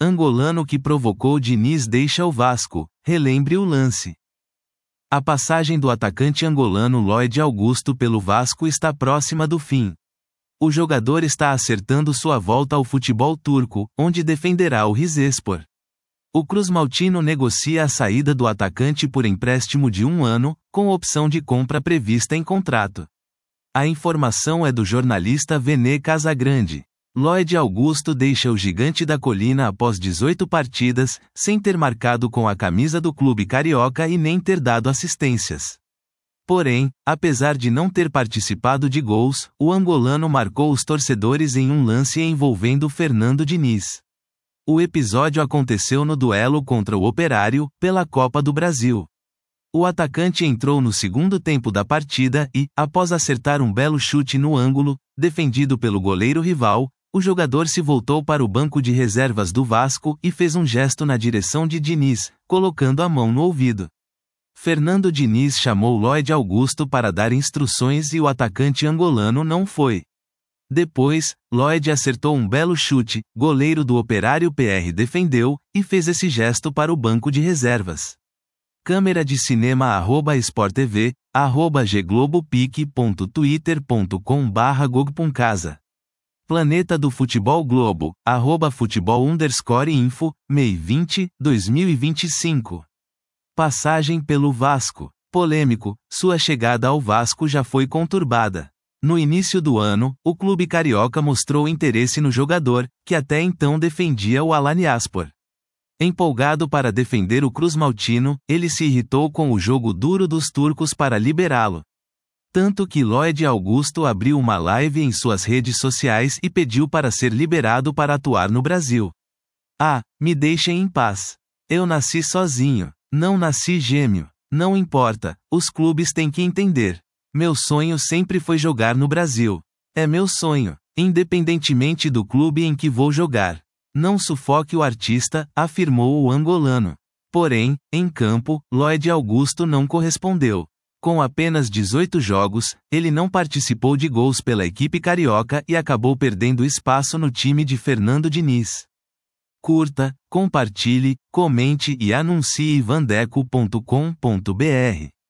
Angolano que provocou Diniz deixa o Vasco, relembre o lance. A passagem do atacante angolano Lloyd Augusto pelo Vasco está próxima do fim. O jogador está acertando sua volta ao futebol turco, onde defenderá o Rizespor. O Cruz-Maltino negocia a saída do atacante por empréstimo de 1 ano, com opção de compra prevista em contrato. A informação é do jornalista Vene Casagrande. Lloyd Augusto deixa o Gigante da Colina após 18 partidas, sem ter marcado com a camisa do clube carioca e nem ter dado assistências. Porém, apesar de não ter participado de gols, o angolano marcou os torcedores em um lance envolvendo Fernando Diniz. O episódio aconteceu no duelo contra o Operário, pela Copa do Brasil. O atacante entrou no segundo tempo da partida e, após acertar um belo chute no ângulo, defendido pelo goleiro rival, o jogador se voltou para o banco de reservas do Vasco e fez um gesto na direção de Diniz, colocando a mão no ouvido. Fernando Diniz chamou Lloyd Augusto para dar instruções e o atacante angolano não foi. Depois, Lloyd acertou um belo chute, goleiro do Operário PR defendeu, e fez esse gesto para o banco de reservas. Câmera de cinema @sporttv, @globopic.twitter.com/gog.casa. Planeta do Futebol Globo, @futebol_info, May 20, 2025. Passagem pelo Vasco. Polêmico, sua chegada ao Vasco já foi conturbada. No início do ano, o clube carioca mostrou interesse no jogador, que até então defendia o Alanyaspor. Empolgado para defender o Cruz-Maltino, ele se irritou com o jogo duro dos turcos para liberá-lo. Tanto que Lloyd Augusto abriu uma live em suas redes sociais e pediu para ser liberado para atuar no Brasil. Me deixem em paz. Eu nasci sozinho, não nasci gêmeo. Não importa, os clubes têm que entender. Meu sonho sempre foi jogar no Brasil. É meu sonho, independentemente do clube em que vou jogar. Não sufoque o artista, afirmou o angolano. Porém, em campo, Lloyd Augusto não correspondeu. Com apenas 18 jogos, ele não participou de gols pela equipe carioca e acabou perdendo espaço no time de Fernando Diniz. Curta, compartilhe, comente e anuncie vandeco.com.br.